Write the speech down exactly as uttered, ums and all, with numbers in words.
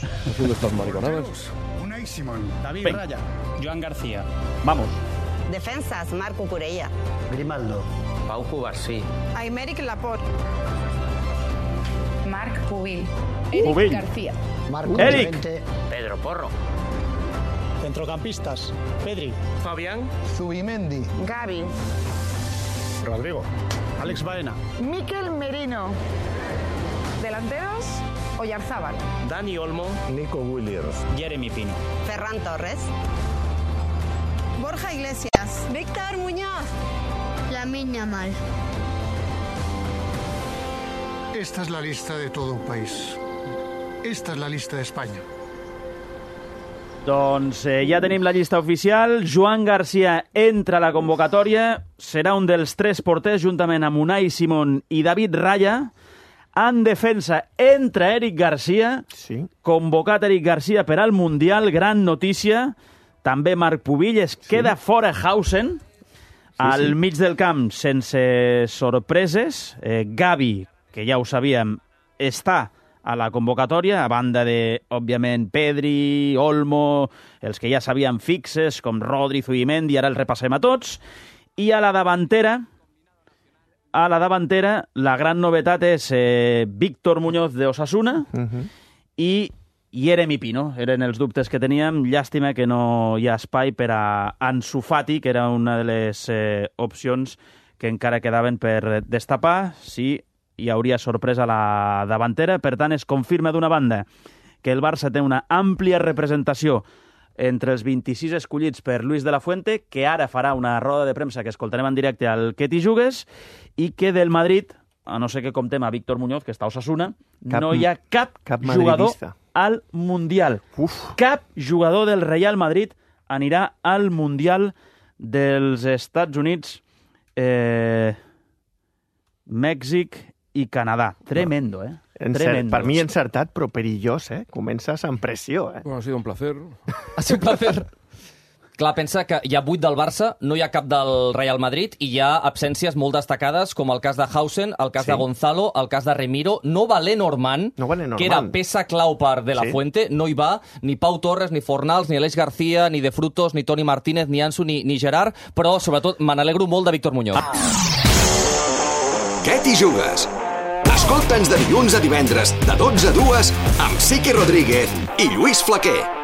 Haciendo estas mariconadas. Unai Simón. David Venga. Raya. Joan García. Vamos. Defensas, Marco Curella. Grimaldo. Pau Cubarsí. Aymeric Laporte. Marc Pubil. Pubil. Eric García. Marco Eric. Llorente. Pedro Porro. Centrocampistas. Pedri. Fabián. Zubimendi. Gavi. Rodrigo. Alex Baena. Miquel Merino. Delanteros, Oyarzábal. Dani Olmo. Nico Williams. Jeremy Pino. Ferran Torres. Borja Iglesias. Víctor Muñoz. Lamine Yamal. Esta es la lista de todo un país. Esta es la lista de España. Doncs eh, ja tenim la llista oficial. Joan García entra a la convocatòria. Serà un dels tres porters, juntament amb Unai Simón i David Raya. En defensa entra Eric García. Sí. Convocat Eric García per al Mundial. Gran notícia. També Marc Pubil. Es queda sí. fora Hausen. Sí, al sí. mig del camp, sense sorpreses. Eh, Gavi, que ja ho sabíem, està a la convocatòria, a banda de, òbviament, Pedri, Olmo, els que ja sabíem fixes, com Rodri, Zubimendi, ara els repassem a tots. I a la davantera, a la davantera, la gran novetat és eh, Víctor Muñoz de Osasuna Uh -huh. i Jeremy Pino. Eren els dubtes que teníem. Llàstima que no hi ha espai per a Ansu Fati, que era una de les eh, opcions que encara quedaven per destapar. Sí, hi hauria sorpresa a la davantera. Per tant, es confirma d'una banda que el Barça té una àmplia representació entre els vint-i-sis escollits per Luis de la Fuente, que ara farà una roda de premsa que escoltarem en directe al Que t'hi jugues, i que del Madrid, a no ser que comptem a Víctor Muñoz, que està a Osasuna, Cap, no hi ha cap, cap jugador madridista. al Mundial. Uf. Cap jugador del Real Madrid anirà al Mundial dels Estats Units, eh, Mèxic i Canadà. Tremendo, eh? Encert, Tremendo. per mi encertat, però perillós, eh? Comences amb pressió, eh? Bueno, ha sido un placer. Ha sigut un placer. Clar, pensa que hi ha vuit del Barça, no hi ha cap del Real Madrid i hi ha absències molt destacades, com el cas de Hausen, el cas Sí. de Gonzalo, el cas de Remiro. No va Lenormand, No va Lenormand. que era peça clau per De La Sí. Fuente, no hi va ni Pau Torres, ni Fornals, ni Aleix García, ni De Frutos, ni Toni Martínez, ni Ansu, ni, ni Gerard, però sobretot me n'alegro molt de Víctor Muñoz. Què t'hi jugues? Escolta'ns de dilluns a divendres, de dotze a dues, amb Sique Rodríguez i Lluís Flaquer.